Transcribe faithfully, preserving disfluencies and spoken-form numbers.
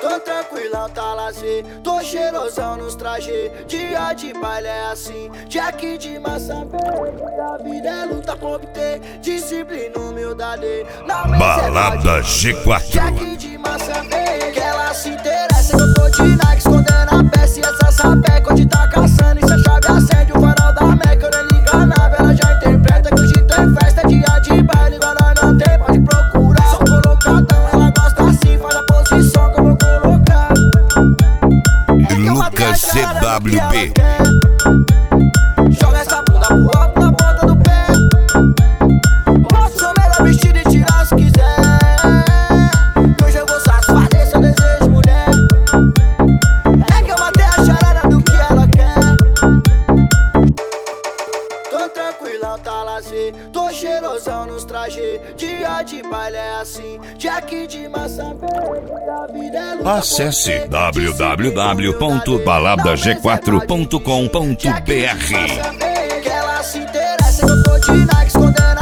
Tô tranquilão, tá lazer, tô cheirosão nos trajes. Dia de baile é assim, Jack de massa verde. A vida é luta pra obter disciplina, humildade. Balada G quatro. Jack de massa verde, que ela se interessa. Eu tô de Nike, escondendo a peça. E essa sapeca onde tá caçando. E se a chave acende o farol da Meca, eu nem liga nada, ela já interpreta que hoje tem festa. Dia de baile, igual nós não tem, pode procurar. Só colocadão, ela gosta assim, faz a posição que eu vou colocar. Lucas C W B. Joga essa bunda pro alto na ponta do pé. Posso ser melhor vestido e tirar se quiser. Que hoje eu vou satisfazer seu desejo, mulher. É que eu matei a charada do que ela quer. Tô tranquilão, tá lazer, tô cheirosão nos trajes. Dia de baile é assim, Jack de massa verde. A vida é luta. Acesse w w w ponto balada g quatro ponto com ponto b r. Que ela se interessa, eu tô de Nike escondendo